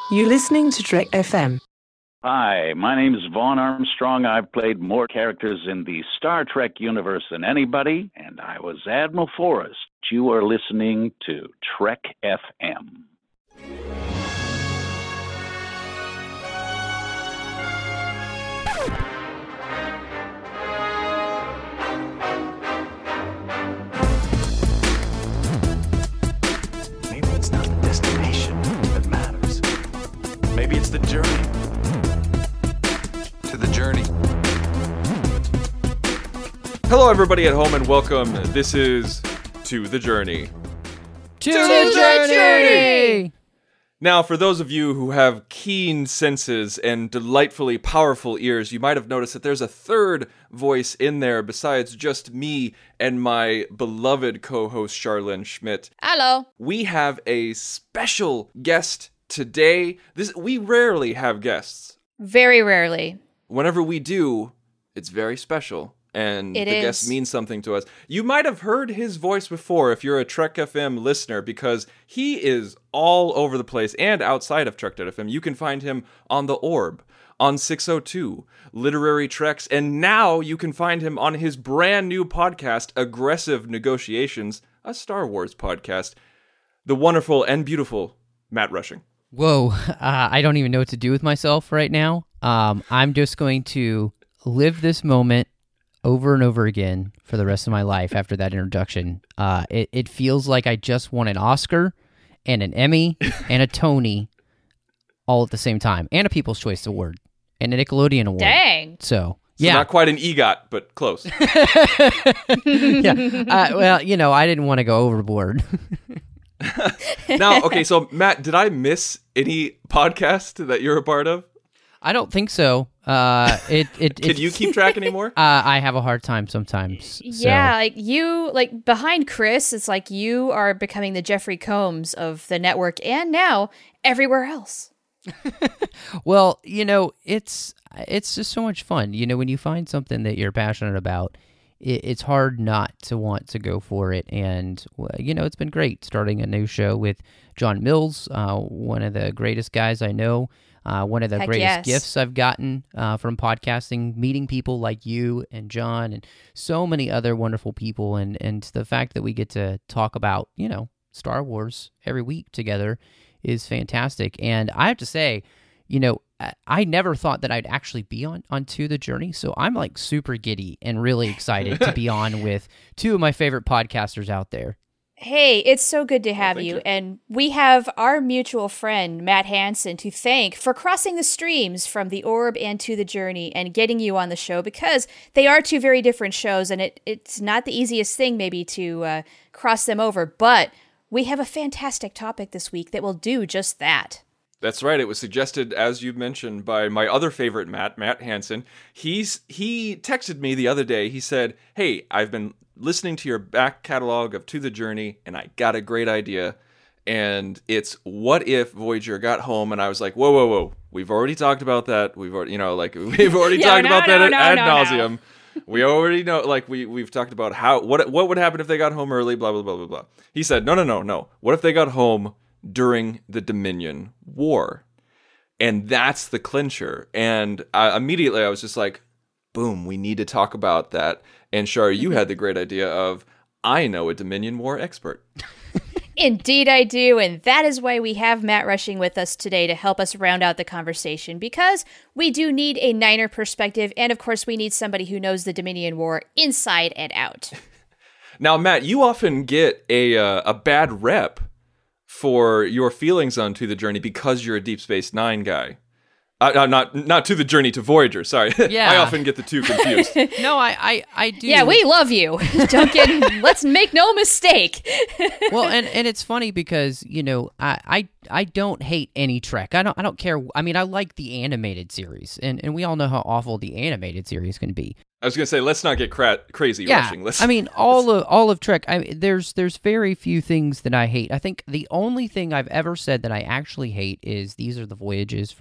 You're listening to Trek FM. Hi, my name is Vaughn Armstrong. I've played more characters in the Star Trek universe than anybody, and I was Admiral Forrest. You are listening to Trek FM. Maybe it's not the destination that matters. Maybe it's the journey. To the journey. Hello, everybody at home, and welcome. This is To the Journey. To the journey! Now, for those of you who have keen senses and delightfully powerful ears, you might have noticed that there's a third voice in there besides just me and my beloved co-host, Charlene Schmidt. Hello. We have a special guest today. We rarely have guests. Very rarely. Whenever we do, it's very special. And the guest means something to us. You might have heard his voice before if you're a Trek FM listener, because he is all over the place and outside of Trek.fm. You can find him on The Orb, on 602, Literary Treks, and now you can find him on his brand new podcast, Aggressive Negotiations, a Star Wars podcast. The wonderful and beautiful Matt Rushing. Whoa, I don't even know what to do with myself right now. I'm just going to live this moment over and over again for the rest of my life after that introduction. It feels like I just won an Oscar and an Emmy and a Tony all at the same time, and a People's Choice Award and a Nickelodeon Award. Dang. So yeah. Not quite an EGOT, but close. Yeah. Well, you know, I didn't want to go overboard. Now, okay, so Matt, did I miss any podcast that you're a part of? I don't think so. Can you keep track anymore? I have a hard time sometimes. Yeah, like behind Chris, it's like you are becoming the Jeffrey Combs of the network and now everywhere else. Well, you know, it's just so much fun. You know, when you find something that you're passionate about, it's hard not to want to go for it. And, you know, it's been great starting a new show with John Mills, one of the greatest guys I know. One of the greatest gifts I've gotten from podcasting, meeting people like you and John and so many other wonderful people. And the fact that we get to talk about, you know, Star Wars every week together is fantastic. And I have to say, you know, I never thought that I'd actually be on To the Journey. So I'm like super giddy and really excited to be on with two of my favorite podcasters out there. Hey, it's so good to have you. And we have our mutual friend, Matt Hansen, to thank for crossing the streams from The Orb and To the Journey and getting you on the show, because they are two very different shows, and it's not the easiest thing maybe to cross them over. But we have a fantastic topic this week that will do just that. That's right. It was suggested, as you mentioned, by my other favorite Matt Hansen. He texted me the other day. He said, "Hey, I've been listening to your back catalog of To the Journey, and I got a great idea. And it's what if Voyager got home?" And I was like, whoa. We've already talked about that. We've already, talked about that ad nauseum. We already know, like, we've talked about what would happen if they got home early, blah, blah, blah, blah, blah. He said, no. What if they got home during the Dominion War? And that's the clincher. And immediately I was just like, boom, we need to talk about that. And Shar, you had the great idea of, I know a Dominion War expert. Indeed I do, and that is why we have Matt Rushing with us today to help us round out the conversation, because we do need a Niner perspective, and of course we need somebody who knows the Dominion War inside and out. Now, Matt, you often get a bad rep for your feelings on To the Journey because you're a Deep Space Nine guy. Not To the Journey, to Voyager, sorry. Yeah. I often get the two confused. No, I do. Yeah, we love you. Let's make no mistake. Well, and it's funny because, you know, I don't hate any Trek. I don't care. I mean, I like the animated series, and we all know how awful the animated series can be. I was going to say, let's not get crazy rushing. I mean, all of Trek, there's very few things that I hate. I think the only thing I've ever said that I actually hate is These Are the Voyages from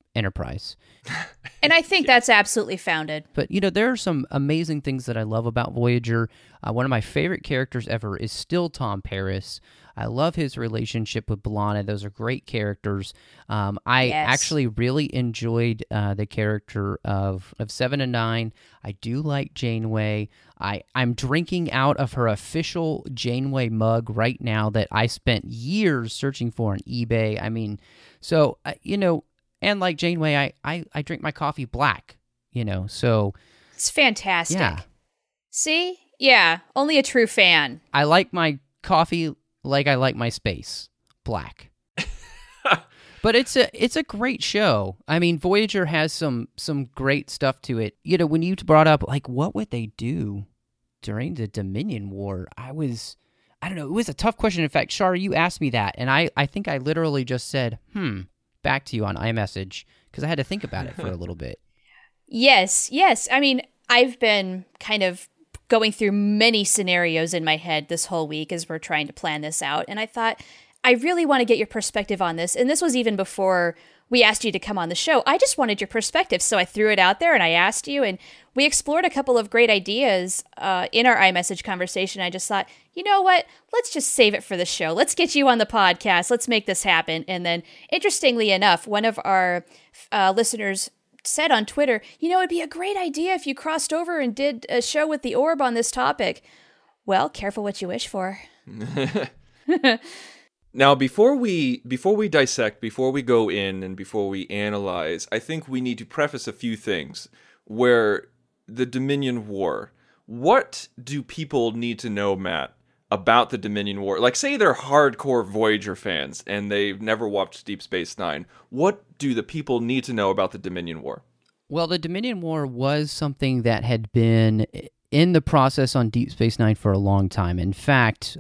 Enterprise. And I think that's absolutely founded. But, there are some amazing things that I love about Voyager. One of my favorite characters ever is still Tom Paris. I love his relationship with B'Elanna. Those are great characters. I actually really enjoyed the character of 7 and 9. I do like Janeway. I'm drinking out of her official Janeway mug right now that I spent years searching for on eBay. I mean, so, and like Janeway, I drink my coffee black, so. It's fantastic. Yeah. See? Yeah, only a true fan. I like my coffee like I like my space, black. But it's a great show. I mean, Voyager has some great stuff to it. When you brought up, like, what would they do during the Dominion War? I don't know, it was a tough question. In fact, Shar, you asked me that, and I think I literally just said, back to you on iMessage, because I had to think about it for a little bit. Yes. I mean, I've been kind of going through many scenarios in my head this whole week as we're trying to plan this out. And I thought, I really want to get your perspective on this. And this was even before we asked you to come on the show. I just wanted your perspective. So I threw it out there and I asked you, and we explored a couple of great ideas in our iMessage conversation. I just thought, you know what? Let's just save it for the show. Let's get you on the podcast. Let's make this happen. And then, interestingly enough, one of our listeners said on Twitter, it'd be a great idea if you crossed over and did a show with the Orb on this topic. Well, careful what you wish for. Now, before we dissect, before we go in, and before we analyze, I think we need to preface a few things. Where the Dominion War, what do people need to know, Matt, about the Dominion War? Like, say they're hardcore Voyager fans and they've never watched Deep Space Nine. What do the people need to know about the Dominion War? Well, the Dominion War was something that had been in the process on Deep Space Nine for a long time. In fact,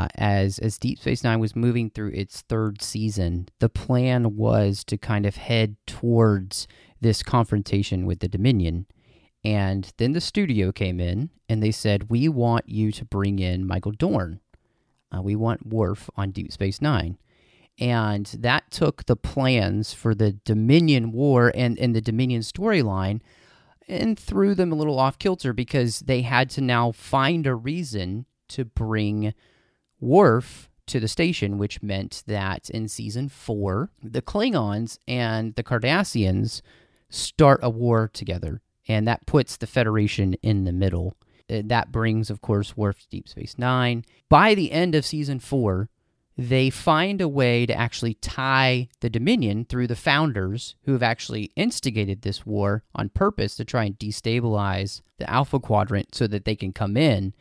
as Deep Space Nine was moving through its third season, the plan was to kind of head towards this confrontation with the Dominion. And then the studio came in and they said, we want you to bring in Michael Dorn. We want Worf on Deep Space Nine. And that took the plans for the Dominion War and the Dominion storyline and threw them a little off kilter, because they had to now find a reason to bring Worf to the station, which meant that in Season 4, the Klingons and the Cardassians start a war together, and that puts the Federation in the middle. That brings, of course, Worf to Deep Space Nine. By the end of Season 4, they find a way to actually tie the Dominion through the Founders, who have actually instigated this war on purpose to try and destabilize the Alpha Quadrant so that they can come in.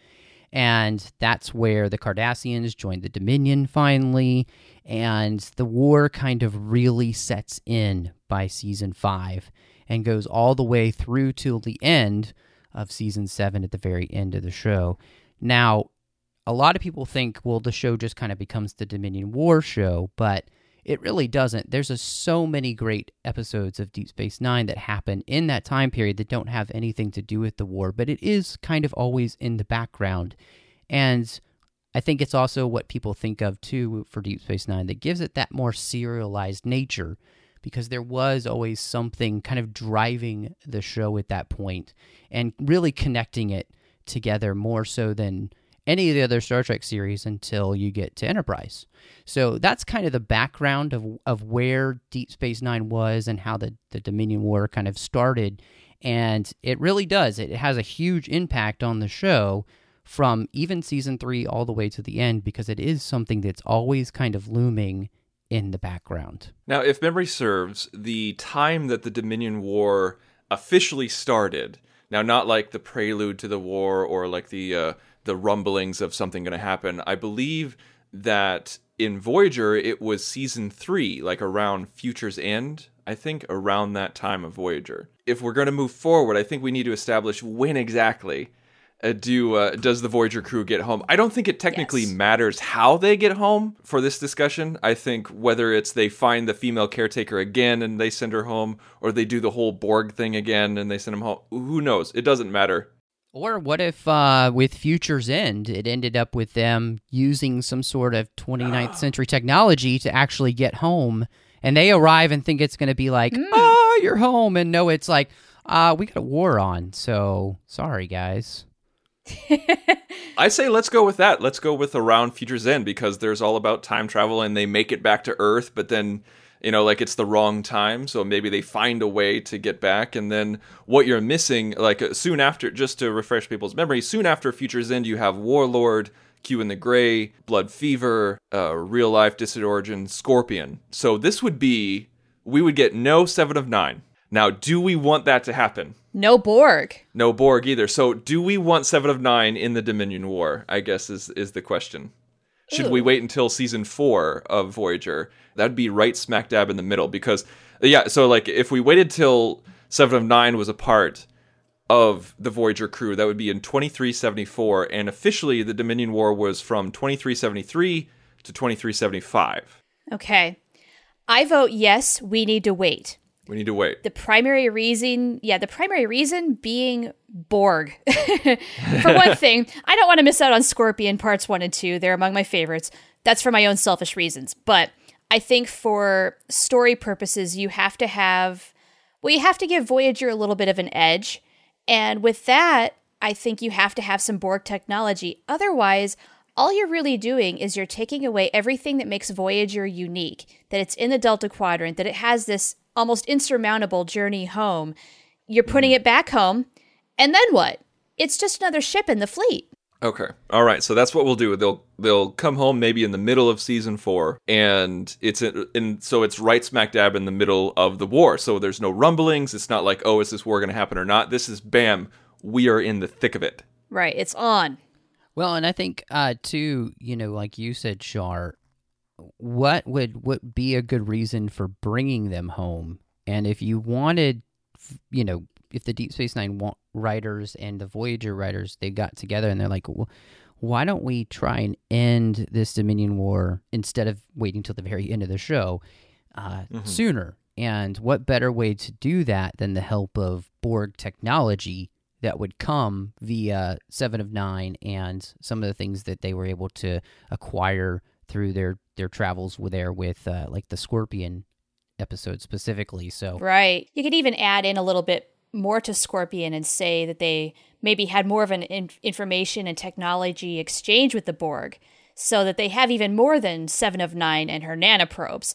And that's where the Cardassians join the Dominion finally, and the war kind of really sets in by Season 5 and goes all the way through till the end of Season 7 at the very end of the show. Now, a lot of people think, well, the show just kind of becomes the Dominion War show, but it really doesn't. There's so many great episodes of Deep Space Nine that happen in that time period that don't have anything to do with the war, but it is kind of always in the background. And I think it's also what people think of, too, for Deep Space Nine that gives it that more serialized nature, because there was always something kind of driving the show at that point and really connecting it together more so than any of the other Star Trek series until you get to Enterprise. So that's kind of the background of where Deep Space Nine was and how the Dominion War kind of started. And it really does. It has a huge impact on the show from even Season 3 all the way to the end, because it is something that's always kind of looming in the background. Now, if memory serves, the time that the Dominion War officially started, now not like the prelude to the war or like the rumblings of something going to happen, I believe that in Voyager it was Season 3, like around Future's End, I think around that time of Voyager. If we're going to move forward, I think we need to establish when exactly does the Voyager crew get home. I don't think it technically matters how they get home for this discussion. I think whether it's they find the female caretaker again and they send her home, or they do the whole Borg thing again and they send them home, who knows? It doesn't matter. Or what if with Future's End, it ended up with them using some sort of 29th century technology to actually get home, and they arrive and think it's going to be like, oh, you're home. And no, it's like, we got a war on, so sorry, guys. I say let's go with that. Let's go with Around Future's End, because there's all about time travel and they make it back to Earth, but then, like it's the wrong time, so maybe they find a way to get back. And then what you're missing, like soon after, just to refresh people's memory, soon after Future's End, you have Warlord, Q and the Gray, Blood Fever, Real Life, Distant Origin, Scorpion. So this would be, we would get no 7 of 9. Now, do we want that to happen? No Borg. No Borg either. So do we want 7 of 9 in the Dominion War, I guess is the question. Should we wait until season 4 of Voyager? That'd be right smack dab in the middle, because, so like if we waited till 7 of 9 was a part of the Voyager crew, that would be in 2374, and officially the Dominion War was from 2373 to 2375. Okay. I vote yes, we need to wait. We need to wait. The primary reason being Borg. For one thing, I don't want to miss out on Scorpion parts 1 and 2. They're among my favorites. That's for my own selfish reasons. But I think for story purposes, you have to give Voyager a little bit of an edge. And with that, I think you have to have some Borg technology. Otherwise, all you're really doing is you're taking away everything that makes Voyager unique, that it's in the Delta Quadrant, that it has this almost insurmountable journey home. You're putting it back home, and then what? It's just another ship in the fleet. Okay. All right. So that's what we'll do. They'll come home maybe in the middle of season 4, and so it's right smack dab in the middle of the war. So there's no rumblings. It's not like, oh, is this war going to happen or not? This is bam. We are in the thick of it. Right. It's on. Well, and I think too, like you said, Shar, what would be a good reason for bringing them home? And if you wanted, if the Deep Space Nine writers and the Voyager writers, they got together and they're like, well, why don't we try and end this Dominion War instead of waiting till the very end of the show sooner? And what better way to do that than the help of Borg technology that would come via 7 of 9 and some of the things that they were able to acquire through their travels with like the Scorpion episode specifically. So right. You could even add in a little bit more to Scorpion and say that they maybe had more of an information and technology exchange with the Borg, so that they have even more than 7 of 9 and her nanoprobes.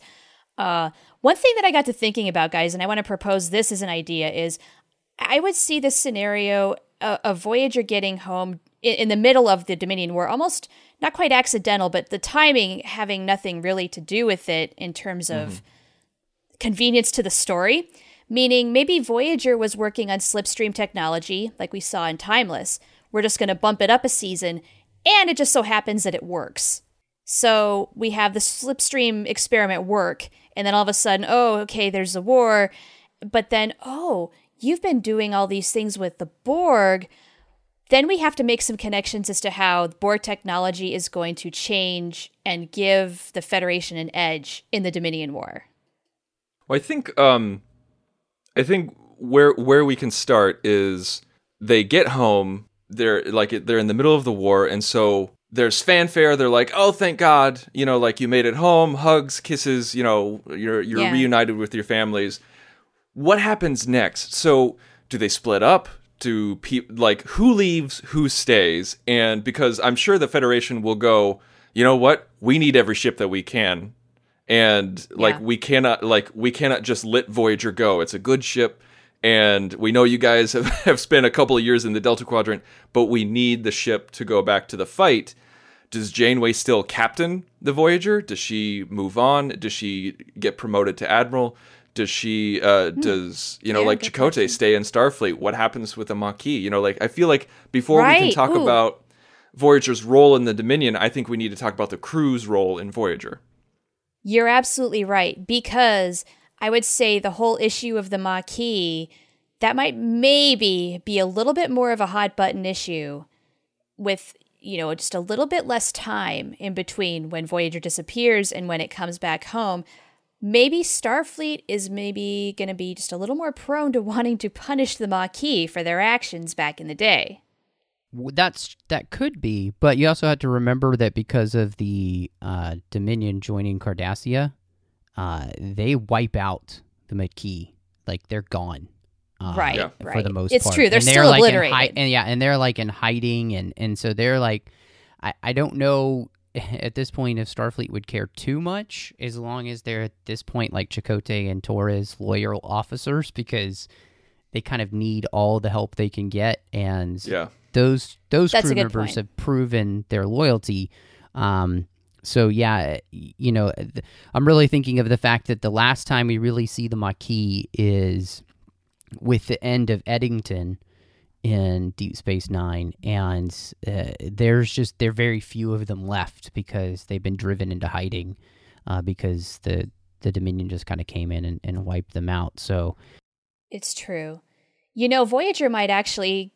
One thing that I got to thinking about, guys, and I want to propose this as an idea, is I would see this scenario of Voyager getting home in the middle of the Dominion War, almost not quite accidental, but the timing having nothing really to do with it in terms of convenience to the story. Meaning maybe Voyager was working on slipstream technology, like we saw in Timeless. We're just going to bump it up a season, and it just so happens that it works. So we have the slipstream experiment work, and then all of a sudden, oh, okay, there's a war. But then, oh, you've been doing all these things with the Borg. Then we have to make some connections as to how Borg technology is going to change and give the Federation an edge in the Dominion War. Well, I think where we can start is they get home. They're in the middle of the war, and so there's fanfare. They're like, "Oh, thank God! Like you made it home. Hugs, kisses. You're reunited with your families." What happens next? So do they split up? Do who leaves? Who stays? And because I'm sure the Federation will go, you know what? We need every ship that we can. And we cannot just let Voyager go. It's a good ship, and we know you guys have spent a couple of years in the Delta Quadrant, but we need the ship to go back to the fight. Does Janeway still captain the Voyager? Does she move on? Does she get promoted to Admiral? Does she like Chakotay stay in Starfleet? What happens with the Maquis? I feel like before we can talk about Voyager's role in the Dominion, I think we need to talk about the crew's role in Voyager. You're absolutely right, because I would say the whole issue of the Maquis, that might maybe be a little bit more of a hot button issue with, just a little bit less time in between when Voyager disappears and when it comes back home. Maybe Starfleet is maybe going to be just a little more prone to wanting to punish the Maquis for their actions back in the day. That could be, but you also have to remember that because of the Dominion joining Cardassia, they wipe out the Maquis. like they're gone. Right, Yeah. For the most it's part. true. They're And still like obliterated. and they're like in hiding, and so they're like, I don't know at this point if Starfleet would care too much as long as they're at this point like Chakotay and Torres loyal officers, because they kind of need all the help they can get, and those That's crew a good members point. have proven their loyalty. So yeah, I'm really thinking of the fact that the last time we really see the Maquis is with the end of Eddington in Deep Space Nine, and there are very few of them left because they've been driven into hiding because the Dominion just kind of came in and wiped them out. So It's true. Voyager might actually,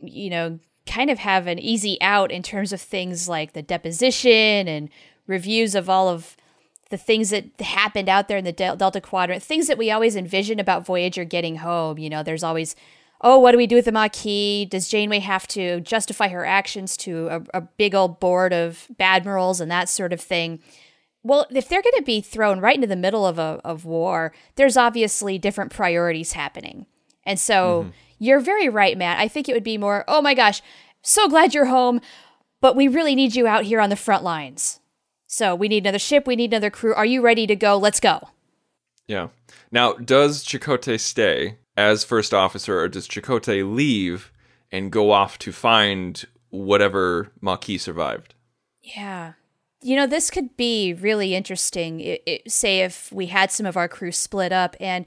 kind of have an easy out in terms of things like the deposition and reviews of all of the things that happened out there in the Delta Quadrant, things that we always envision about Voyager getting home. There's always, what do we do with the Maquis? Does Janeway have to justify her actions to a big old board of admirals and that sort of thing? Well, if they're going to be thrown right into the middle of war, there's obviously different priorities happening. And so you're very right, Matt. I think it would be more, oh my gosh, so glad you're home, but we really need you out here on the front lines. So we need another ship, we need another crew. Are you ready to go? Let's go. Yeah. Now, does Chakotay stay as first officer, or does Chakotay leave and go off to find whatever Maquis survived? Yeah. This could be really interesting, say if we had some of our crew split up. And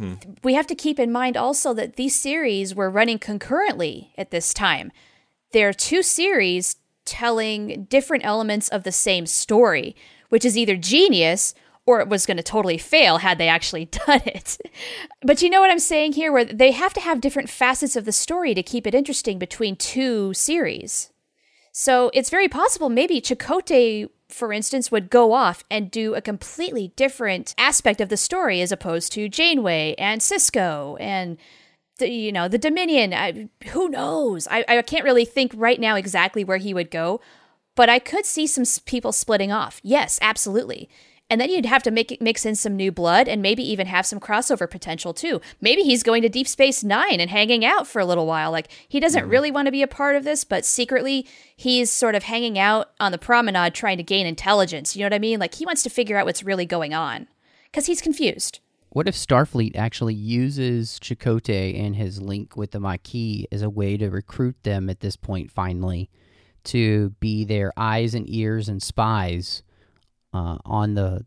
we have to keep in mind also that these series were running concurrently at this time. There are two series telling different elements of the same story, which is either genius or it was going to totally fail had they actually done it. But you know what I'm saying here, where they have to have different facets of the story to keep it interesting between two series. So it's very possible maybe Chakotay, for instance, would go off and do a completely different aspect of the story as opposed to Janeway and Sisko and the Dominion. Who knows? I can't really think right now exactly where he would go, but I could see some people splitting off. Yes, absolutely. And then you'd have to mix in some new blood and maybe even have some crossover potential too. Maybe he's going to Deep Space Nine and hanging out for a little while. Like, he doesn't really want to be a part of this, but secretly he's sort of hanging out on the promenade trying to gain intelligence. You know what I mean? Like, he wants to figure out what's really going on because he's confused. what if Starfleet actually uses Chakotay and his link with the Maquis as a way to recruit them at this point finally to be their eyes and ears and spies on the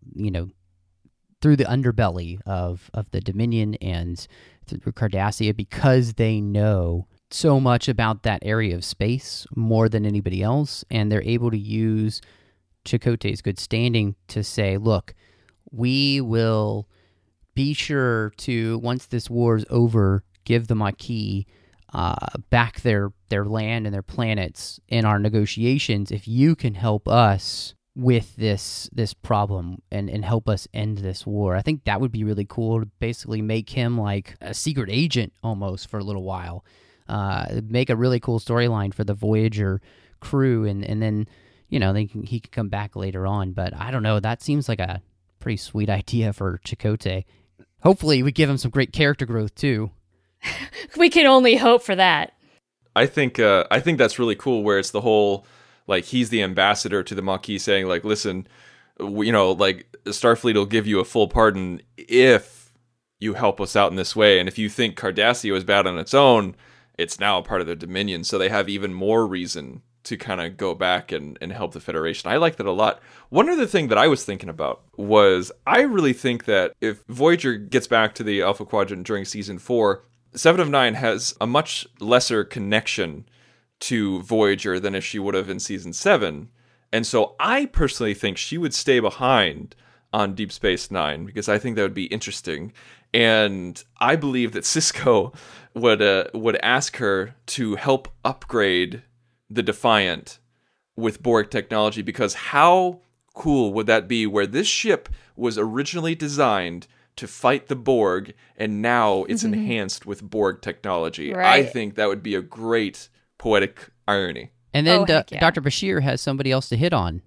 through the underbelly of the Dominion and through Cardassia, because they know so much about that area of space more than anybody else, and they're able to use Chakotay's good standing to say, look, we will be sure to, once this war is over, give the Maquis back their land and their planets in our negotiations if you can help us with this problem and help us end this war. I think that would be really cool to basically make him like a secret agent almost for a little while. Make a really cool storyline for the Voyager crew, and then he can come back later on. But I don't know, that seems like a pretty sweet idea for Chakotay. Hopefully we give him some great character growth too. We can only hope for that. I think that's really cool, where it's the whole, like, he's the ambassador to the Maquis saying, like, listen, like, Starfleet will give you a full pardon if you help us out in this way. And if you think Cardassia is bad on its own, it's now a part of the Dominion. So they have even more reason to kind of go back and help the Federation. I like that a lot. One other thing that I was thinking about was, I really think that if Voyager gets back to the Alpha Quadrant during Season 4, Seven of Nine has a much lesser connection to Voyager than if she would have in Season 7. And so I personally think she would stay behind on Deep Space Nine, because I think that would be interesting. And I believe that Sisko would ask her to help upgrade the Defiant with Borg technology, because how cool would that be, where this ship was originally designed to fight the Borg, and now it's enhanced with Borg technology. Right. I think that would be a great poetic irony. And then heck yeah. Dr. Bashir has somebody else to hit on,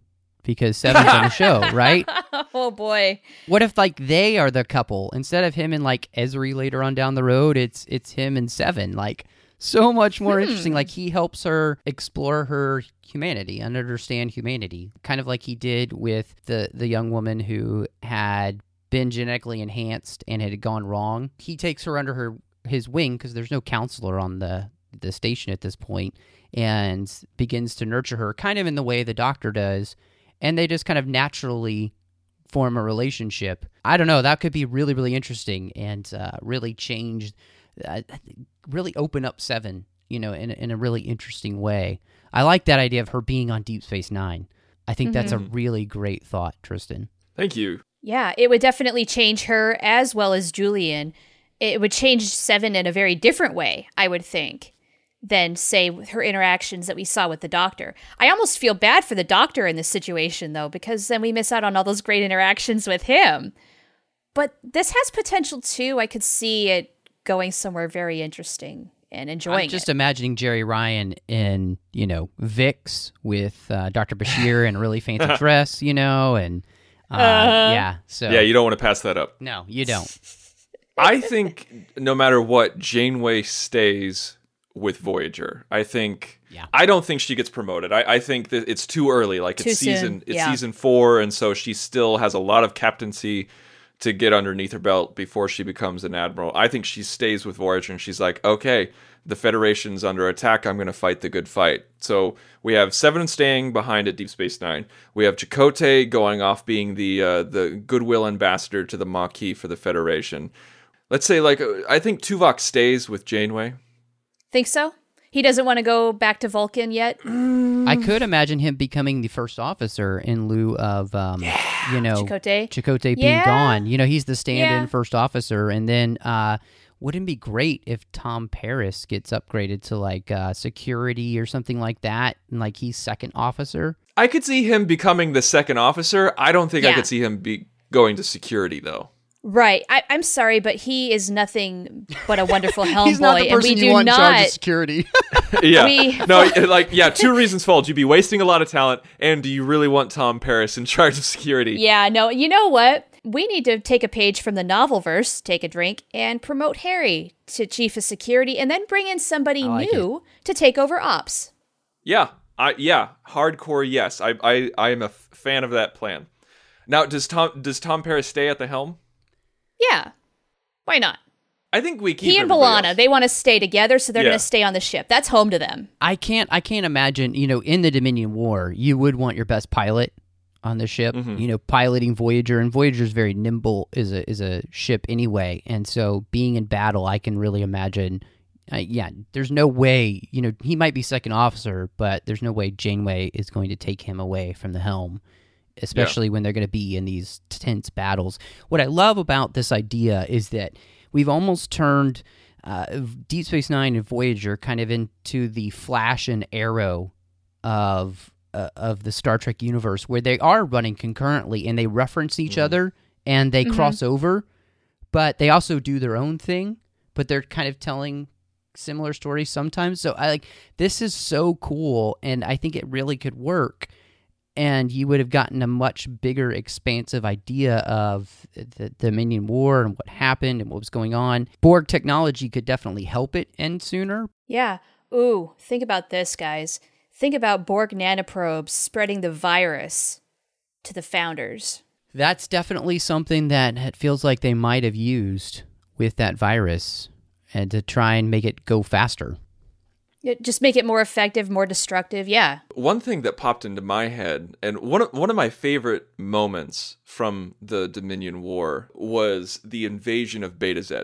because Seven's on the show, right? Oh boy. What if like they are the couple instead of him and like Ezri later on down the road? It's him and Seven. Like so much more interesting. Like he helps her explore her humanity and understand humanity, kind of like he did with the young woman who had been genetically enhanced and had gone wrong. He takes her under his wing because there's no counselor on the station at this point, and begins to nurture her kind of in the way the Doctor does, and they just kind of naturally form a relationship. I don't know, that could be really, really interesting and really change, really open up Seven, in a really interesting way. I like that idea of her being on Deep Space Nine. I think that's a really great thought, Tristan. Thank you. Yeah, it would definitely change her as well as Julian. It would change Seven in a very different way, I would think, than, say, with her interactions that we saw with the Doctor. I almost feel bad for the Doctor in this situation, though, because then we miss out on all those great interactions with him. But this has potential, too. I could see it going somewhere very interesting and enjoying I'm just imagining Jerry Ryan in, Vicks with Dr. Bashir in a really fancy dress, and yeah. So Yeah, you don't want to pass that up. No, you don't. I think no matter what, Janeway stays with Voyager. I don't think she gets promoted. I think that it's too early. Like Too it's soon, season 4, and so she still has a lot of captaincy to get underneath her belt before she becomes an admiral. I think she stays with Voyager, and she's like, okay, the Federation's under attack. I'm going to fight the good fight. So we have Seven staying behind at Deep Space Nine. We have Chakotay going off being the goodwill ambassador to the Maquis for the Federation. Let's say, I think Tuvok stays with Janeway. Think so? He doesn't want to go back to Vulcan yet? I could imagine him becoming the first officer in lieu of, Chakotay being gone. He's the stand-in first officer. And then wouldn't it be great if Tom Paris gets upgraded to, security or something like that, and, he's second officer? I could see him becoming the second officer. I don't think I could see him going to security, though. Right. I'm sorry, but he is nothing but a wonderful helm He's not boy, the and person we you do want in charge not. of security. Yeah. Two reasons fault. You'd be wasting a lot of talent, and do you really want Tom Paris in charge of security? Yeah, no, you know what? We need to take a page from the novelverse, take a drink, and promote Harry to chief of security, and then bring in somebody new to take over ops. Yeah. Hardcore, yes. I am a fan of that plan. Now, does Tom Paris stay at the helm? Yeah. Why not? I think we keep he and everybody B'Elanna, else. they want to stay together, so they're going to stay on the ship. That's home to them. I can't imagine, in the Dominion War, you would want your best pilot on the ship, piloting Voyager, and Voyager's very nimble is a ship anyway, and so being in battle, I can really imagine, there's no way, he might be second officer, but there's no way Janeway is going to take him away from the helm, especially when they're going to be in these tense battles. What I love about this idea is that we've almost turned Deep Space Nine and Voyager kind of into the Flash and Arrow of the Star Trek universe, where they are running concurrently and they reference each other and they cross over, but they also do their own thing, but they're kind of telling similar stories sometimes. So this is so cool, and I think it really could work. And you would have gotten a much bigger, expansive idea of the Dominion War and what happened and what was going on. Borg technology could definitely help it end sooner. Yeah. Ooh, think about this, guys. Think about Borg nanoprobes spreading the virus to the Founders. That's definitely something that it feels like they might have used with that virus, and to try and make it go faster. Just make it more effective, more destructive, yeah. One thing that popped into my head, and one of my favorite moments from the Dominion War, was the invasion of Beta Z.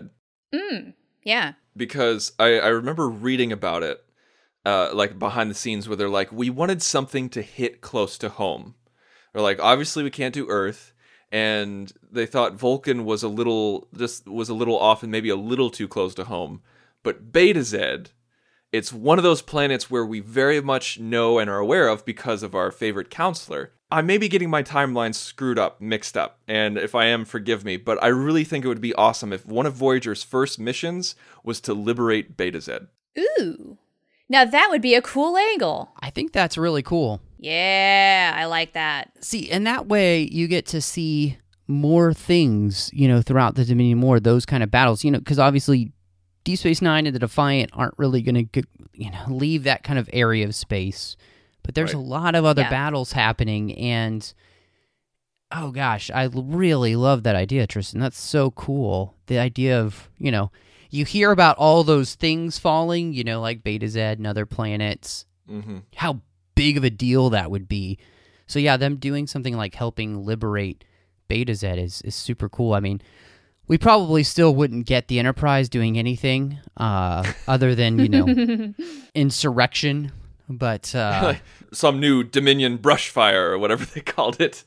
Yeah. Because I remember reading about it, behind the scenes, where they're like, we wanted something to hit close to home. They're like, obviously we can't do Earth, and they thought Vulcan was a little off and maybe a little too close to home. But Beta Z, it's one of those planets where we very much know and are aware of because of our favorite counselor. I may be getting my timeline mixed up, and if I am, forgive me, but I really think it would be awesome if one of Voyager's first missions was to liberate Beta Z. Ooh. Now that would be a cool angle. I think that's really cool. Yeah, I like that. See, and that way you get to see more things, you know, throughout the Dominion War, those kind of battles, you know, because obviously Deep Space Nine and the Defiant aren't really going to, you know, leave that kind of area of space. But there's a lot of other battles happening, and oh gosh, I really love that idea, Tristan. That's so cool. The idea of, you know, you hear about all those things falling, you know, like Beta Z and other planets. Mm-hmm. How big of a deal that would be. So yeah, them doing something like helping liberate Beta Z is super cool. I mean, we probably still wouldn't get the Enterprise doing anything other than, you know, insurrection. But some new Dominion brush fire or whatever they called it.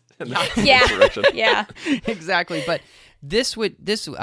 Yeah. Exactly. But this would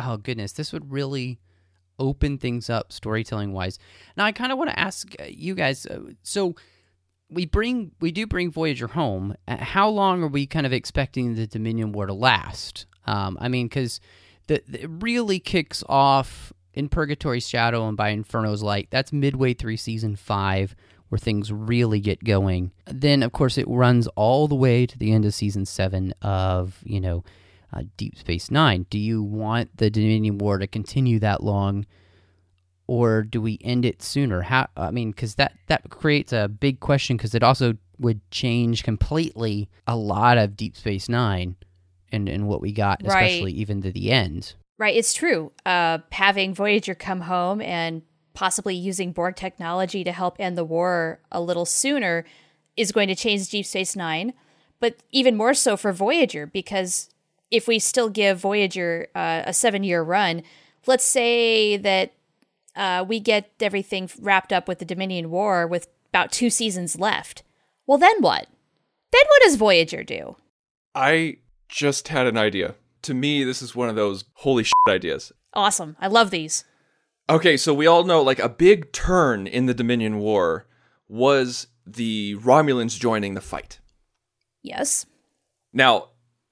really open things up storytelling wise. Now I kind of want to ask you guys, so we do bring Voyager home. How long are we kind of expecting the Dominion War to last? I mean, because it really kicks off in Purgatory's Shadow and by Inferno's Light. That's midway through season 5 where things really get going. Then, of course, it runs all the way to the end of season 7 of, you know, Deep Space Nine. Do you want the Dominion War to continue that long, or do we end it sooner? Because that creates a big question, because it also would change completely a lot of Deep Space Nine and what we got, especially even to the end. Right, it's true. Having Voyager come home and possibly using Borg technology to help end the war a little sooner is going to change Deep Space Nine, but even more so for Voyager, because if we still give Voyager a 7-year run, let's say that we get everything wrapped up with the Dominion War with about 2 seasons left. Well, then what? Then what does Voyager do? I just had an idea. To me, this is one of those holy shit ideas. Awesome. I love these. Okay, so we all know, like, a big turn in the Dominion War was the Romulans joining the fight. Yes. Now,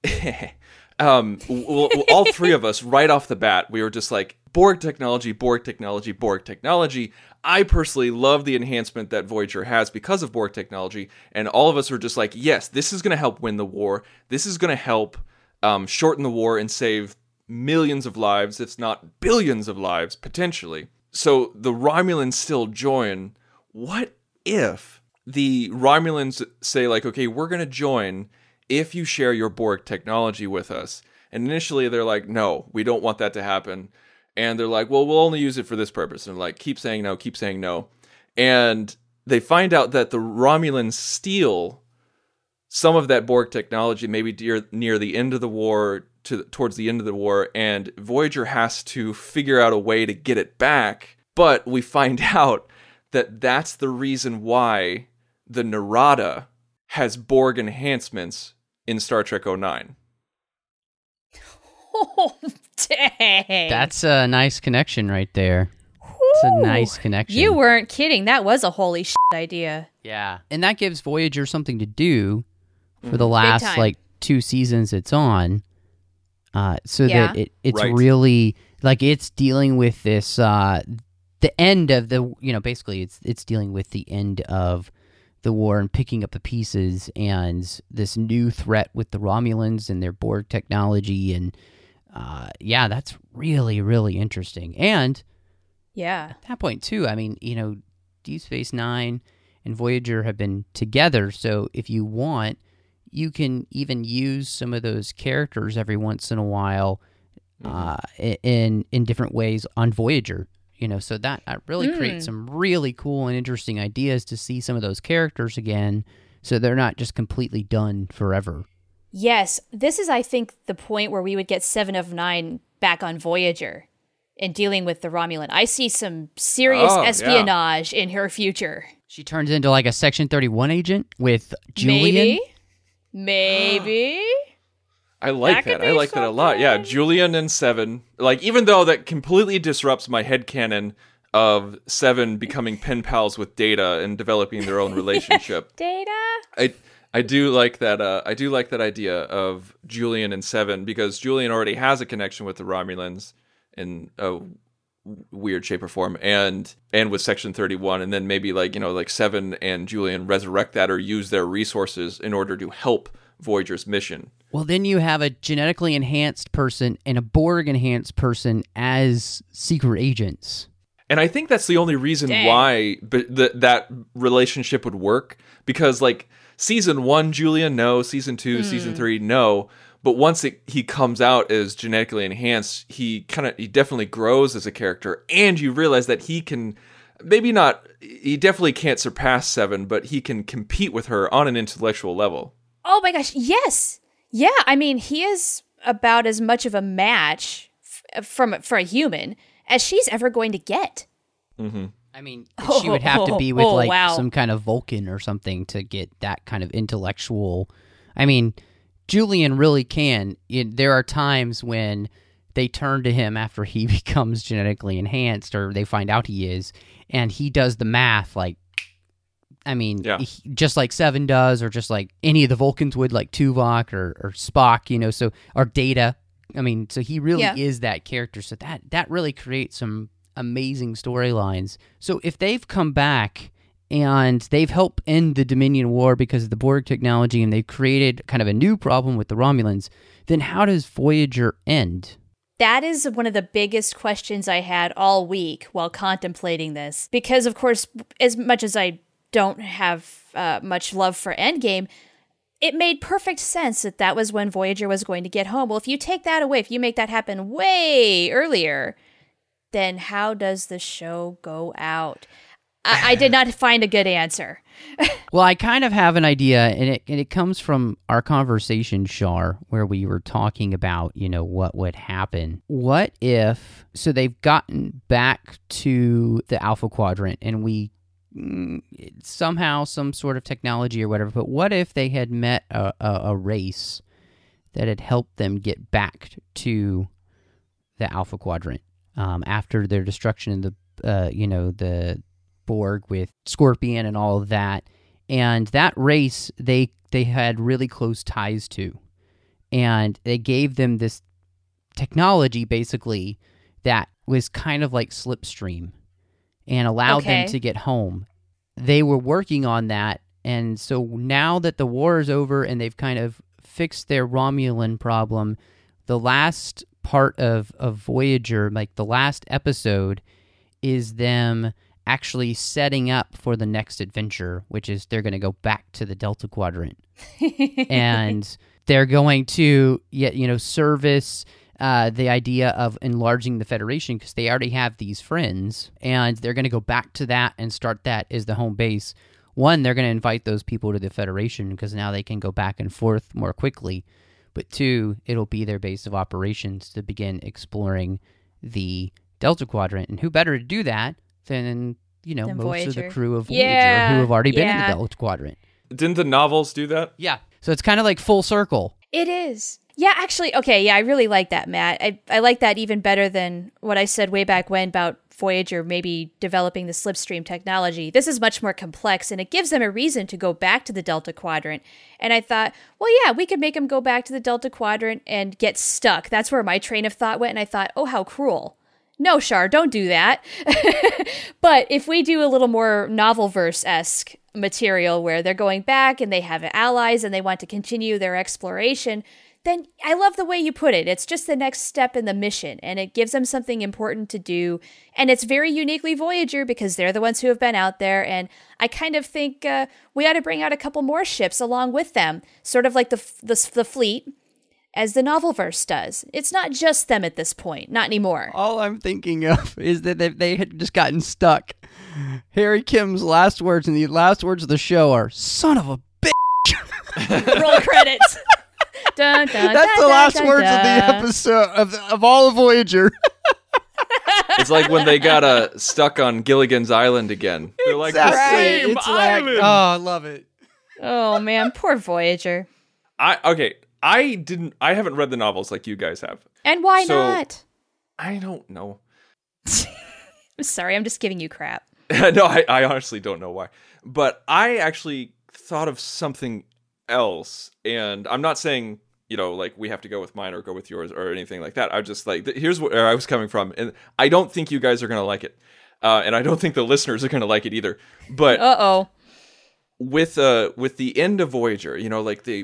all three of us, right off the bat, we were just like, Borg technology, Borg technology, Borg technology. I personally love the enhancement that Voyager has because of Borg technology, and all of us were just like, yes, this is going to help win the war. This is going to help shorten the war and save millions of lives, if not billions of lives, potentially. So the Romulans still join. What if the Romulans say, like, okay, we're going to join if you share your Borg technology with us? And initially they're like, no, we don't want that to happen. And they're like, well, we'll only use it for this purpose. And they're like, keep saying no, keep saying no. And they find out that the Romulans steal some of that Borg technology, maybe near the end of the war, towards the end of the war, and Voyager has to figure out a way to get it back. But we find out that that's the reason why the Narada has Borg enhancements in Star Trek 09. Oh, dang. That's a nice connection right there. It's a nice connection. You weren't kidding. That was a holy shit idea. Yeah. And that gives Voyager something to do for the last, 2 seasons it's on. So that it's really, like, it's dealing with this, the end of the, you know, basically it's dealing with the end of the war and picking up the pieces and this new threat with the Romulans and their Borg technology. And that's really, really interesting. And at that point too, I mean, you know, Deep Space Nine and Voyager have been together. So if you want, you can even use some of those characters every once in a while in different ways on Voyager. You know, so that really creates some really cool and interesting ideas to see some of those characters again, so they're not just completely done forever. Yes, this is, I think, the point where we would get 7 of 9 back on Voyager and dealing with the Romulan. I see some serious espionage in her future. She turns into like a Section 31 agent with Julian? Maybe. I like that. I like that a lot. Yeah, Julian and 7. Like, even though that completely disrupts my headcanon of 7 becoming pen pals with Data and developing their own relationship. Data? I do like that. I do like that idea of Julian and 7, because Julian already has a connection with the Romulans, and weird shape or form, and with Section 31, and then maybe like Seven and Julian resurrect that or use their resources in order to help Voyager's mission. Well, then you have a genetically enhanced person and a Borg enhanced person as secret agents. And I think that's the only reason why that relationship would work, because like season 1, Julian, no. Season 2, season 3, no. But once he comes out as genetically enhanced, he definitely grows as a character, and you realize that he can, he definitely can't surpass Seven, but he can compete with her on an intellectual level. Oh my gosh, yes. Yeah, I mean, he is about as much of a match for a human as she's ever going to get. Mm-hmm. I mean, she would have to be with some kind of Vulcan or something to get that kind of intellectual. I mean, Julian really can. There are times when they turn to him after he becomes genetically enhanced, or they find out he is, and he does the math just like Seven does, or just like any of the Vulcans would, like Tuvok or Spock, or Data. I mean, so he really is that character. So that really creates some amazing storylines. So if they've come back and they've helped end the Dominion War because of the Borg technology, and they've created kind of a new problem with the Romulans, then how does Voyager end? That is one of the biggest questions I had all week while contemplating this. Because, of course, as much as I don't have much love for Endgame, it made perfect sense that was when Voyager was going to get home. Well, if you take that away, if you make that happen way earlier, then how does the show go out? I did not find a good answer. Well, I kind of have an idea, and it comes from our conversation, Shar, where we were talking about, what would happen. What if, so they've gotten back to the Alpha Quadrant, and we somehow, some sort of technology or whatever, but what if they had met a race that had helped them get back to the Alpha Quadrant after their destruction in the Borg with Scorpion and all of that, and that race they had really close ties to, and they gave them this technology basically that was kind of like Slipstream and allowed them to get home. They were working on that, and so now that the war is over and they've kind of fixed their Romulan problem, the last part of Voyager, like the last episode, is them actually setting up for the next adventure, which is they're going to go back to the Delta Quadrant. And they're going to service the idea of enlarging the Federation, because they already have these friends, and they're going to go back to that and start that as the home base. One, they're going to invite those people to the Federation because now they can go back and forth more quickly. But two, it'll be their base of operations to begin exploring the Delta Quadrant. And who better to do that than most Voyager. of the crew of Voyager who have already been in the Delta Quadrant. Didn't the novels do that? Yeah. So it's kind of like full circle. It is. Yeah, actually, okay, yeah, I really like that, Matt. I like that even better than what I said way back when about Voyager maybe developing the Slipstream technology. This is much more complex, and it gives them a reason to go back to the Delta Quadrant. And I thought, well, yeah, we could make them go back to the Delta Quadrant and get stuck. That's where my train of thought went, and I thought, oh, how cruel. No, Shar, don't do that. But if we do a little more novel-verse-esque material where they're going back and they have allies and they want to continue their exploration, then I love the way you put it. It's just the next step in the mission, and it gives them something important to do. And it's very uniquely Voyager because they're the ones who have been out there. And I kind of think we ought to bring out a couple more ships along with them, sort of like the fleet, as the Novelverse does. It's not just them at this point, not anymore. All I'm thinking of is that they had just gotten stuck. Harry Kim's last words, and the last words of the show are, "Son of a bitch." Roll credits. Dun, dun, That's dun, the last dun, words dun. of the episode of all of Voyager. It's like when they got stuck on Gilligan's Island again. They're like, the Exactly. same It's island. like, oh, I love it. Oh, man, poor Voyager. I haven't read the novels like you guys have. And why So- not? I don't know. I'm sorry, I'm just giving you crap. No, I honestly don't know why. But I actually thought of something else, and I'm not saying, like we have to go with mine or go with yours or anything like that. I just like, here's where I was coming from. And I don't think you guys are going to like it. And I don't think the listeners are going to like it either. But with the end of Voyager, like they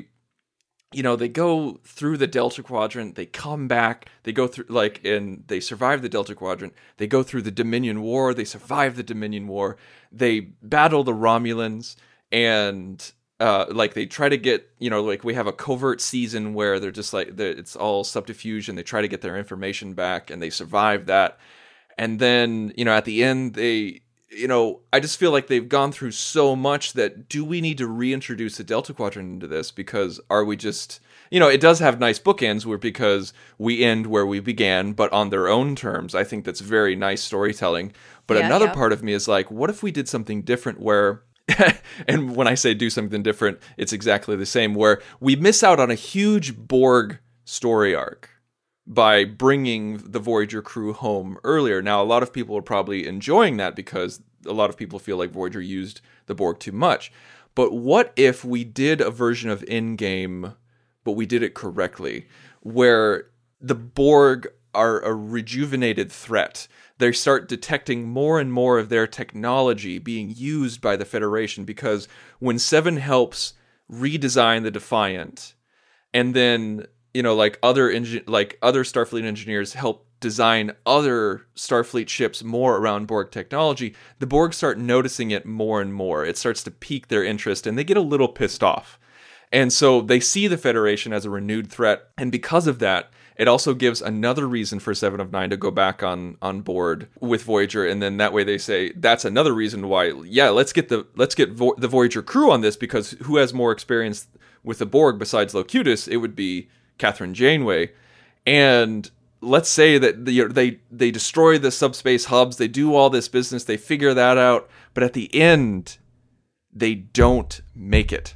go through the Delta Quadrant, they come back, they go through and they survive the Delta Quadrant, they go through the Dominion War, they survive the Dominion War, they battle the Romulans, and they try to get, we have a covert season where they're just it's all subterfuge and they try to get their information back and they survive that. And then, at the end, they, I just feel like they've gone through so much that do we need to reintroduce the Delta Quadrant into this? Because are we just, it does have nice bookends because we end where we began, but on their own terms. I think that's very nice storytelling. But another part of me is like, what if we did something different where, and when I say do something different, it's exactly the same, where we miss out on a huge Borg story arc by bringing the Voyager crew home earlier. Now, a lot of people are probably enjoying that because a lot of people feel like Voyager used the Borg too much. But what if we did a version of Endgame, but we did it correctly, where the Borg are a rejuvenated threat? They start detecting more and more of their technology being used by the Federation, because when Seven helps redesign the Defiant, and then other Starfleet engineers help design other Starfleet ships more around Borg technology, the Borg start noticing it more and more. It starts to pique their interest, and they get a little pissed off. And so they see the Federation as a renewed threat, and because of that, it also gives another reason for Seven of Nine to go back on board with Voyager, and then that way they say that's another reason why, let's get the Voyager crew on this, because who has more experience with the Borg besides Locutus? It would be Catherine Janeway. And let's say that they destroy the subspace hubs, they do all this business, they figure that out, but at the end, they don't make it.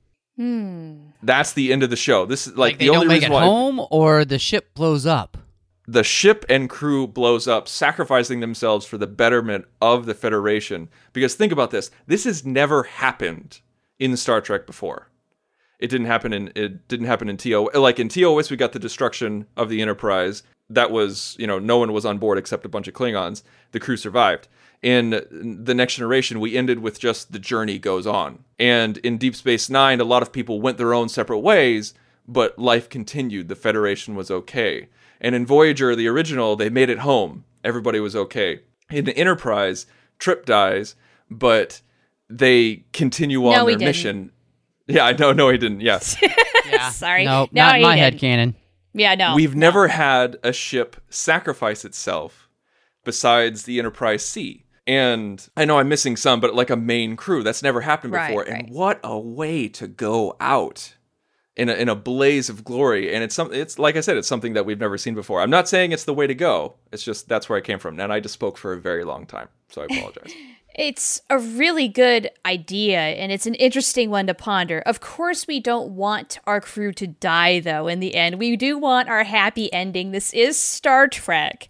That's the end of the show. This is like the only reason why. They don't make it home, or the ship blows up. The ship and crew blows up, sacrificing themselves for the betterment of the Federation. Because think about this: this has never happened in Star Trek before. It didn't happen in TOS. Like in TOS, we got the destruction of the Enterprise. That was, no one was on board except a bunch of Klingons. The crew survived. In The Next Generation, we ended with just the journey goes on. And in Deep Space Nine, a lot of people went their own separate ways, but life continued. The Federation was okay. And in Voyager, the original, they made it home. Everybody was okay. In the Enterprise, Trip dies, but they continue on their mission. Yeah, no, he didn't. Yeah. Sorry. No, not in my headcanon. Yeah, no. We've never had a ship sacrifice itself besides the Enterprise C. And I know I'm missing some, but like a main crew, that's never happened before. Right. And what a way to go out in a blaze of glory. And it's like I said, it's something that we've never seen before. I'm not saying it's the way to go. It's just that's where I came from. And I just spoke for a very long time, so I apologize. It's a really good idea, and it's an interesting one to ponder. Of course, we don't want our crew to die, though, in the end. We do want our happy ending. This is Star Trek.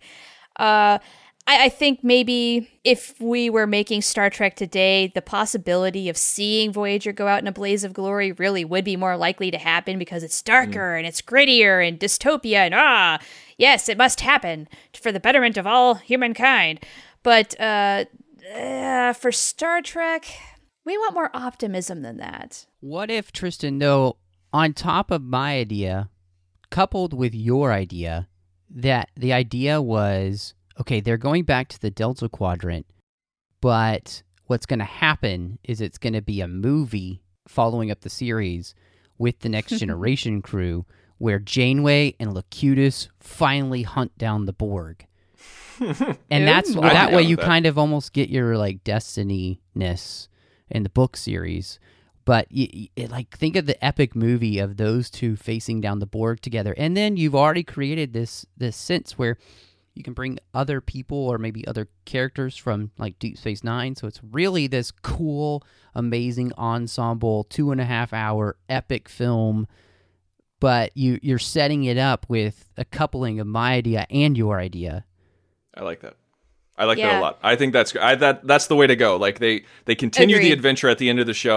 I think maybe if we were making Star Trek today, the possibility of seeing Voyager go out in a blaze of glory really would be more likely to happen, because it's darker and it's grittier and dystopia and yes, it must happen for the betterment of all humankind. But for Star Trek, we want more optimism than that. What if, Tristan, though, on top of my idea, coupled with your idea, that the idea was, okay, they're going back to the Delta Quadrant, but what's going to happen is it's going to be a movie following up the series with the Next Generation crew, where Janeway and Locutus finally hunt down the Borg. And that way you kind of almost get your like destiny-ness in the book series. But think of the epic movie of those two facing down the Borg together, and then you've already created this sense where you can bring other people or maybe other characters from like Deep Space Nine. So it's really this cool, amazing ensemble, 2.5 hour epic film. But you're setting it up with a coupling of my idea and your idea. I like that. I like that a lot. I think that's the way to go. Like they continue the adventure at the end of the show.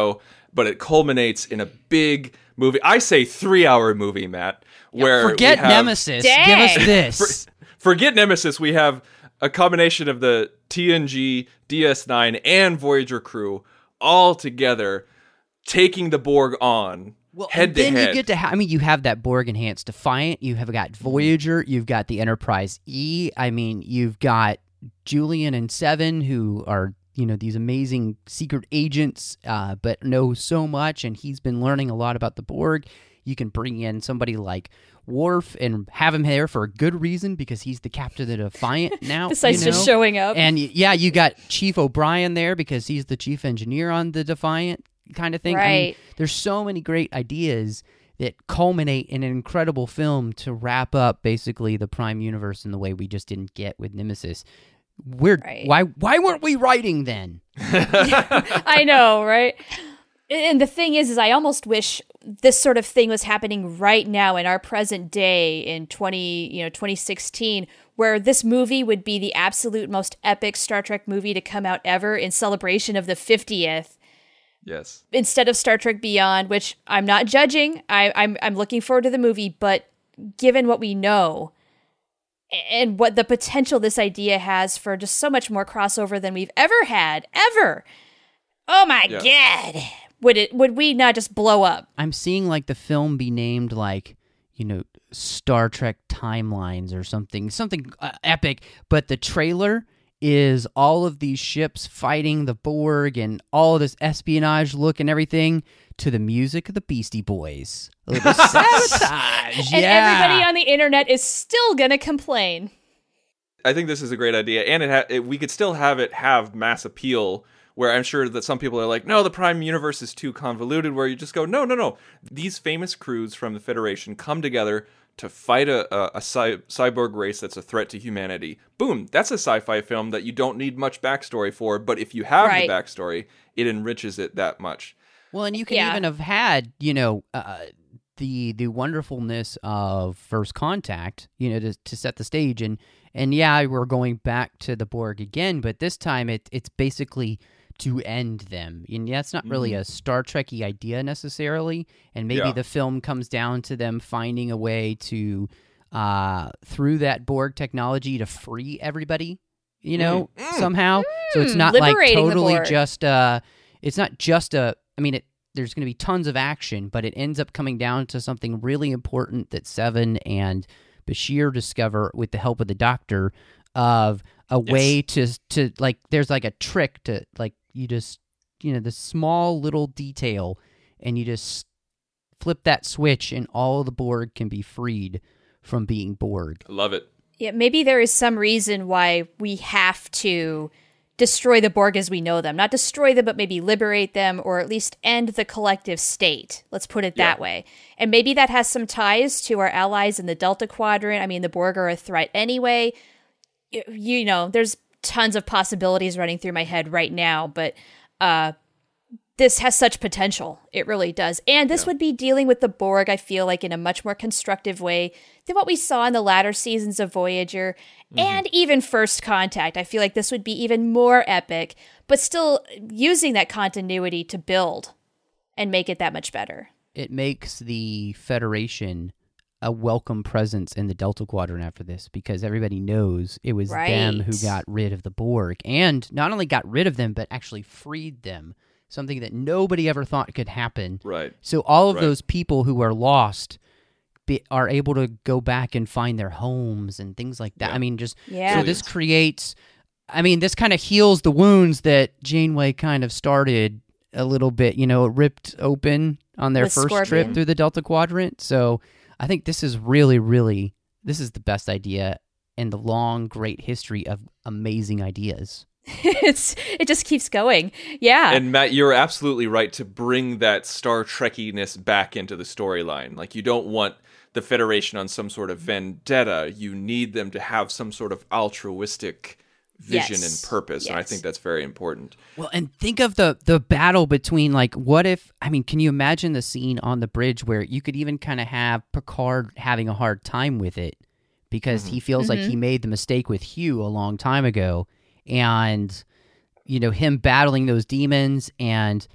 but it culminates in a big movie. I say 3-hour movie, Matt. Where forget we have, Nemesis. Dang. Give us this. Forget Nemesis. We have a combination of the TNG, DS9, and Voyager crew all together taking the Borg on head to then head. you get to you have that Borg enhanced Defiant. You have got Voyager. You've got the Enterprise E. I mean, you've got Julian and Seven, who are these amazing secret agents, but know so much, and he's been learning a lot about the Borg. You can bring in somebody like Worf and have him there for a good reason because he's the captain of the Defiant now. Besides just showing up. And you got Chief O'Brien there because he's the chief engineer on the Defiant kind of thing. Right. I mean, there's so many great ideas that culminate in an incredible film to wrap up basically the Prime Universe in the way we just didn't get with Nemesis. Right. Why weren't we writing then? I know, right? And the thing is I almost wish this sort of thing was happening right now in our present day in 2016, where this movie would be the absolute most epic Star Trek movie to come out ever in celebration of the 50th. Yes. Instead of Star Trek Beyond, which I'm not judging. I'm looking forward to the movie, but given what we know and what the potential this idea has for just so much more crossover than we've ever had, ever. Oh my God. Would we not just blow up? I'm seeing like the film be named like, Star Trek Timelines or something epic, but the trailer is all of these ships fighting the Borg and all of this espionage look and everything to the music of the Beastie Boys. Sabotage. And everybody on the internet is still going to complain. I think this is a great idea, and we could still have it have mass appeal, where I'm sure that some people are like, no, the Prime Universe is too convoluted, where you just go, no. These famous crews from the Federation come together to fight a cyborg race that's a threat to humanity. Boom, that's a sci-fi film that you don't need much backstory for, but if you have the backstory, it enriches it that much. Well, and you can even have had, the wonderfulness of First Contact, to set the stage. And we're going back to the Borg again, but this time it's basically to end them. And that's not really a Star Trek-y idea necessarily. And maybe the film comes down to them finding a way to, through that Borg technology, to free everybody, somehow. So it's not like totally just, it's not just there's going to be tons of action, but it ends up coming down to something really important that Seven and Bashir discover with the help of the Doctor of a way to like, there's like a trick to like, you just, the small little detail and you just flip that switch and all of the Borg can be freed from being Borg. I love it. Yeah, maybe there is some reason why we have to destroy the Borg as we know them. Not destroy them, but maybe liberate them or at least end the collective state. Let's put it that way. And maybe that has some ties to our allies in the Delta Quadrant. I mean, the Borg are a threat anyway. There's tons of possibilities running through my head right now, but this has such potential. It really does. And this would be dealing with the Borg, I feel like, in a much more constructive way than what we saw in the latter seasons of Voyager and even First Contact. I feel like this would be even more epic, but still using that continuity to build and make it that much better. It makes the Federation a welcome presence in the Delta Quadrant after this, because everybody knows it was them who got rid of the Borg, and not only got rid of them, but actually freed them, something that nobody ever thought could happen. Right. So all of those people who are lost are able to go back and find their homes and things like that. I mean, so this creates, this kind of heals the wounds that Janeway kind of started a little bit, ripped open on their first trip through the Delta Quadrant. So I think this is really, this is the best idea in the long, great history of amazing ideas. It just keeps going. Yeah. And Matt, you're absolutely right to bring that Star Trekkiness back into the storyline. Like, you don't want the Federation on some sort of vendetta. You need them to have some sort of altruistic vision and purpose. And I think that's very important. Well, and think of the battle between, like, what if, can you imagine the scene on the bridge where you could even kind of have Picard having a hard time with it because he feels like he made the mistake with Hugh a long time ago, and, him battling those demons and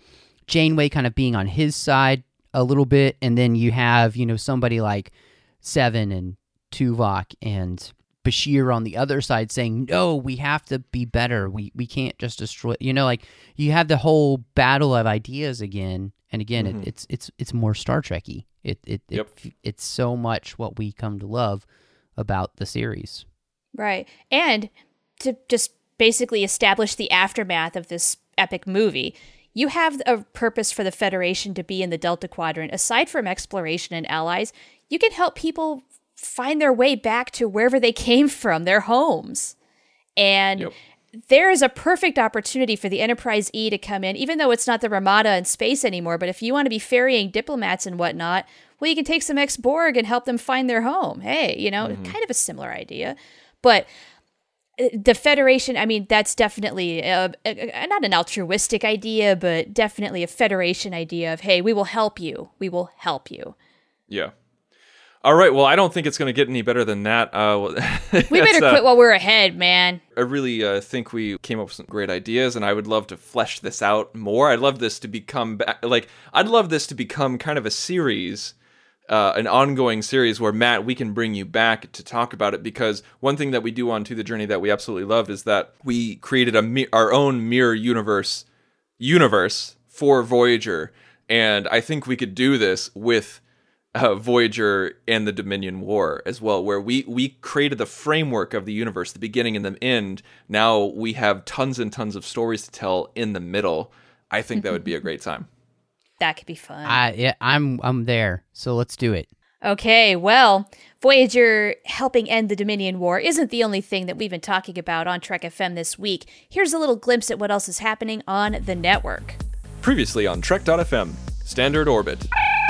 Janeway kind of being on his side a little bit, and then you have, somebody like Seven and Tuvok and Bashir on the other side saying, no, we have to be better. We can't just destroy, you have the whole battle of ideas again. And again, it's more Star Trek-y. It's so much what we come to love about the series. Right. And to just basically establish the aftermath of this epic movie, you have a purpose for the Federation to be in the Delta Quadrant. Aside from exploration and allies, you can help people find their way back to wherever they came from, their homes. And there is a perfect opportunity for the Enterprise E to come in, even though it's not the Ramada in space anymore. But if you want to be ferrying diplomats and whatnot, well, you can take some ex-Borg and help them find their home. Hey, kind of a similar idea. But the Federation, I mean, that's definitely not an altruistic idea, but definitely a Federation idea of, hey, we will help you. We will help you. Yeah. All right. Well, I don't think it's going to get any better than that. We better quit while we're ahead, man. I really think we came up with some great ideas, and I would love to flesh this out more. I'd love this to become kind of a series, an ongoing series where, Matt, we can bring you back to talk about it, because one thing that we do on To the Journey that we absolutely love is that we created our own mirror universe for Voyager, and I think we could do this with Voyager and the Dominion War as well, where we created the framework of the universe, the beginning and the end. Now we have tons and tons of stories to tell in the middle. I think that would be a great time. That could be fun. I'm there, so let's do it. Okay, well, Voyager helping end the Dominion War isn't the only thing that we've been talking about on Trek FM this week. Here's a little glimpse at what else is happening on the network. Previously on Trek.fm, Standard Orbit.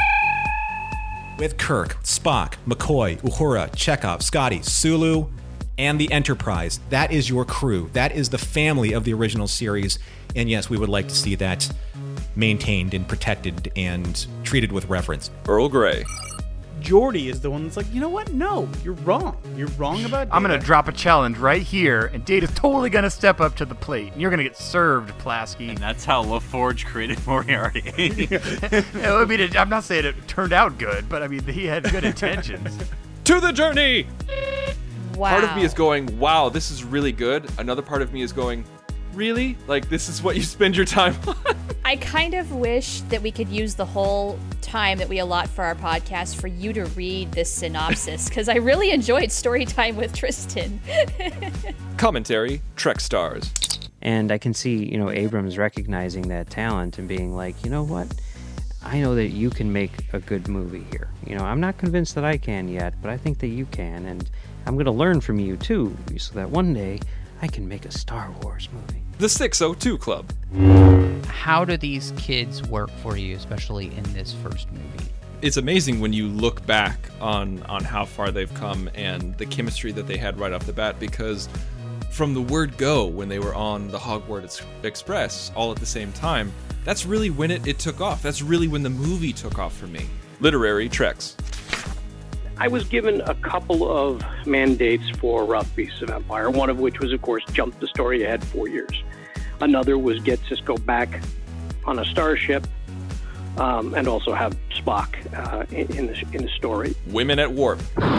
With Kirk, Spock, McCoy, Uhura, Chekhov, Scotty, Sulu, and the Enterprise. That is your crew. That is the family of the original series. And yes, we would like to see that maintained and protected and treated with reverence. Earl Grey. Geordi is the one that's like, you know what? No, you're wrong. You're wrong about Data. I'm going to drop a challenge right here, and Data's totally going to step up to the plate. And you're going to get served, Plasky. And that's how LaForge created Moriarty. I'm not saying it turned out good, but I mean, he had good intentions. To the Journey! Wow. Part of me is going, wow, this is really good. Another part of me is going, really? Like, this is what you spend your time on? I kind of wish that we could use the whole time that we allot for our podcast for you to read this synopsis, because I really enjoyed story time with Tristan. Commentary, Trek Stars. And I can see, Abrams recognizing that talent and being like, you know what? I know that you can make a good movie here. I'm not convinced that I can yet, but I think that you can, and I'm going to learn from you too, so that one day I can make a Star Wars movie. The 602 Club. How do these kids work for you, especially in this first movie? It's amazing when you look back on how far they've come and the chemistry that they had right off the bat, because from the word go, when they were on the Hogwarts Express all at the same time, that's really when it took off. That's really when the movie took off for me. Literary Treks. I was given a couple of mandates for Rough Beasts of Empire, one of which was, of course, jump the story ahead 4 years. Another was get Sisko back on a starship, and also have Spock in the story. Women at Warp.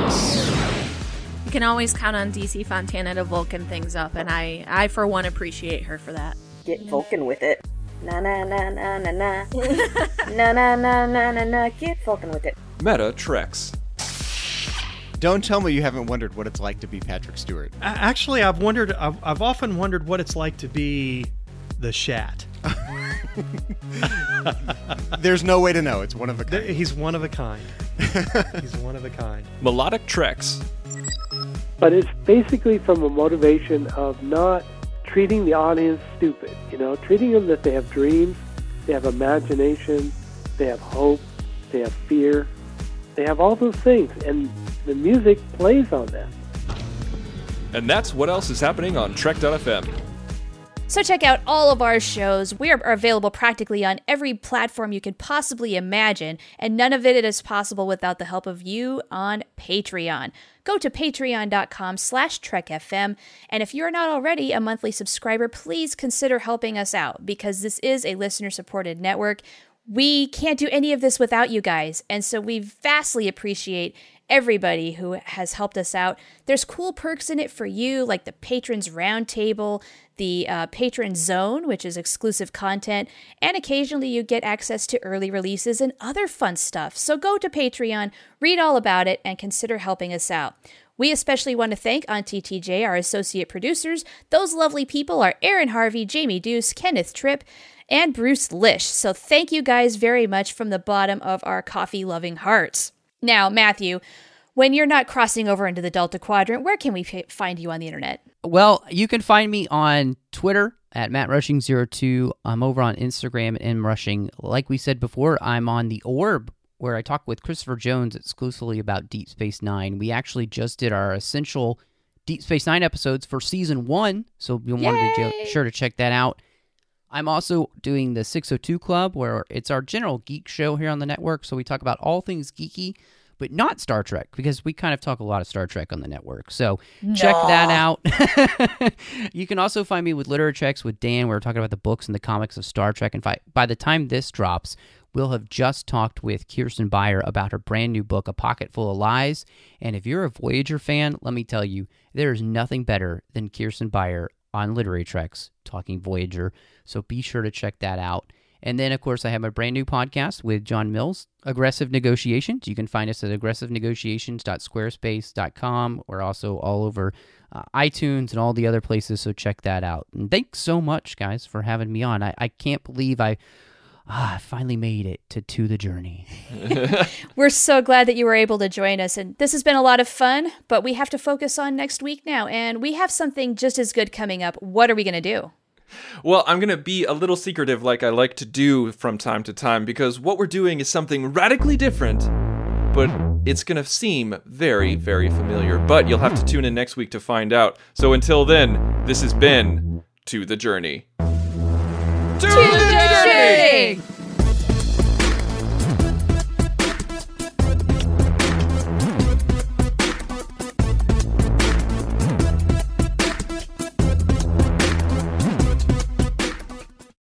You can always count on DC Fontana to Vulcan things up, and I for one, appreciate her for that. Get Vulcan with it. Na na na na na na. Na na na na na na. Get Vulcan with it. Meta Treks. Don't tell me you haven't wondered what it's like to be Patrick Stewart. Actually, I've often wondered what it's like to be the Shat. There's no way to know. It's one of a kind. He's one of a kind. He's one of a kind. Melodic Treks. But it's basically from a motivation of not treating the audience stupid. Treating them that they have dreams, they have imagination, they have hope, they have fear. They have all those things, and the music plays on that. And that's what else is happening on Trek.fm. So check out all of our shows. We are available practically on every platform you could possibly imagine, and none of it is possible without the help of you on Patreon. Go to patreon.com/TrekFM, and if you're not already a monthly subscriber, please consider helping us out, because this is a listener-supported network. We can't do any of this without you guys, and so we vastly appreciate everybody who has helped us out. There's cool perks in it for you, like the Patrons Roundtable, the Patron Zone, which is exclusive content, and occasionally you get access to early releases and other fun stuff. So go to Patreon, read all about it, and consider helping us out. We especially want to thank on TTJ, our associate producers. Those lovely people are Aaron Harvey, Jamie Deuce, Kenneth Tripp, and Bruce Lish. So thank you guys very much from the bottom of our coffee-loving hearts. Now, Matthew, when you're not crossing over into the Delta Quadrant, where can we find you on the internet? Well, you can find me on Twitter at MattRushing02. I'm over on Instagram at MRushing. Like we said before, I'm on The Orb, where I talk with Christopher Jones exclusively about Deep Space Nine. We actually just did our essential Deep Space Nine episodes for Season 1, so you'll want to be sure to check that out. I'm also doing the 602 Club, where it's our general geek show here on the network, so we talk about all things geeky, but not Star Trek, because we kind of talk a lot of Star Trek on the network. So check that out. You can also find me with Literatreks with Dan, where we're talking about the books and the comics of Star Trek. In fact, by the time this drops, we'll have just talked with Kirsten Beyer about her brand new book, A Pocket Full of Lies. And if you're a Voyager fan, let me tell you, there is nothing better than Kirsten Beyer on Literatreks talking Voyager. So be sure to check that out. And then, of course, I have my brand new podcast with John Mills, Aggressive Negotiations. You can find us at aggressivenegotiations.squarespace.com. We're also all over iTunes and all the other places, so check that out. And thanks so much, guys, for having me on. I can't believe I finally made it to the journey. We're so glad that you were able to join us, and this has been a lot of fun, but we have to focus on next week now, and we have something just as good coming up. What are we going to do? Well, I'm going to be a little secretive like I like to do from time to time, because what we're doing is something radically different, but it's going to seem very, very familiar. But you'll have to tune in next week to find out. So until then, this has been To the Journey. To the Journey!